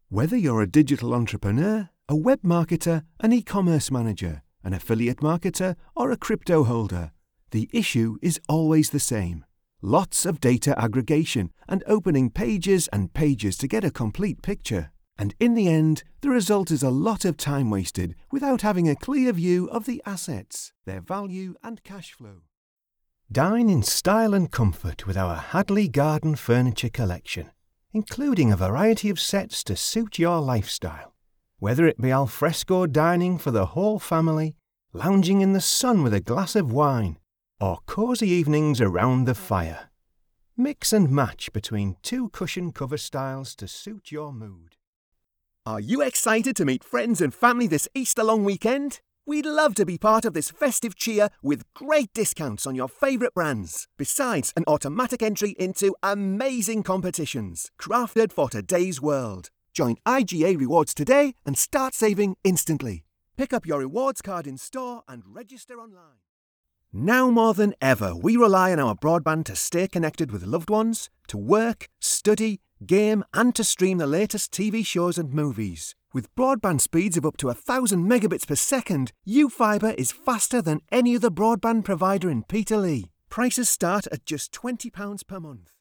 Whether you're a digital entrepreneur, a web marketer, an e-commerce manager, an affiliate marketer, or a crypto holder, the issue is always the same. Lots of data aggregation and opening pages and pages to get a complete picture. And in the end, the result is a lot of time wasted without having a clear view of the assets, their value and cash flow. Dine in style and comfort with our Hadley Garden Furniture collection, including a variety of sets to suit your lifestyle. Whether it be alfresco dining for the whole family, lounging in the sun with a glass of wine, or cosy evenings around the fire. Mix and match between two cushion cover styles to suit your mood. Are you excited to meet friends and family this Easter long weekend? We'd love to be part of this festive cheer with great discounts on your favourite brands. Besides an automatic entry into amazing competitions crafted for today's world. Join IGA Rewards today and start saving instantly. Pick up your rewards card in store and register online. Now more than ever, we rely on our broadband to stay connected with loved ones, to work, study, game, and to stream the latest TV shows and movies. With broadband speeds of up to 1,000 megabits per second, UFibre is faster than any other broadband provider in Peterlee. Prices start at just £20 per month.